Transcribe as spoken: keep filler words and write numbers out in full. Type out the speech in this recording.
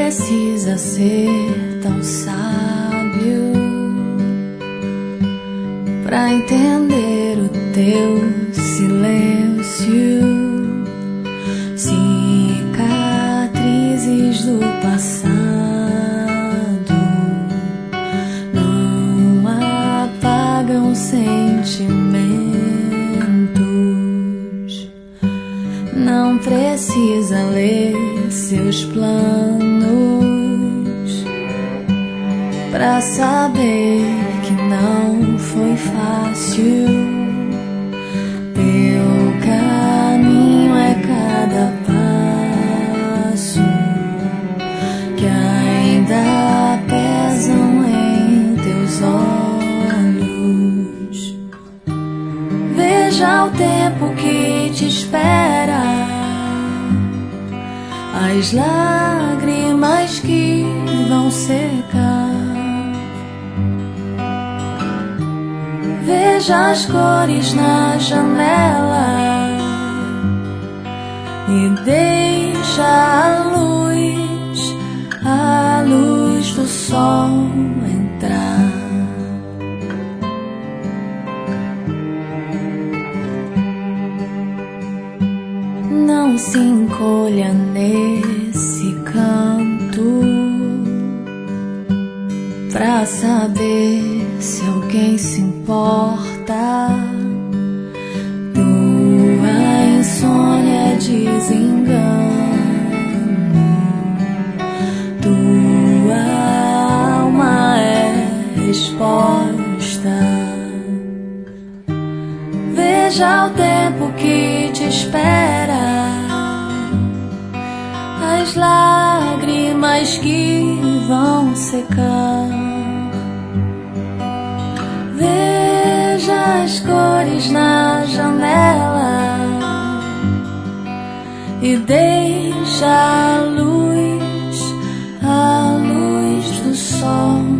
precisa ser tão sábio pra entender o teu silêncio. Cicatrizes do passado não apagam sentimentos. Não precisa ler seus planos pra saber que não foi fácil. Teu caminho é cada passo que ainda pesam em teus olhos. Veja o tempo que te espera, as lágrimas que vão secar. Veja as cores na janela e deixa a luz, a luz do sol entrar. Não se encolha nesse canto pra saber se alguém se importa. Tua insônia é desengano, tua alma é resposta. Veja o tempo que te espera, as lágrimas que vão secar. Veja as cores na janela e deixa a luz, a luz do sol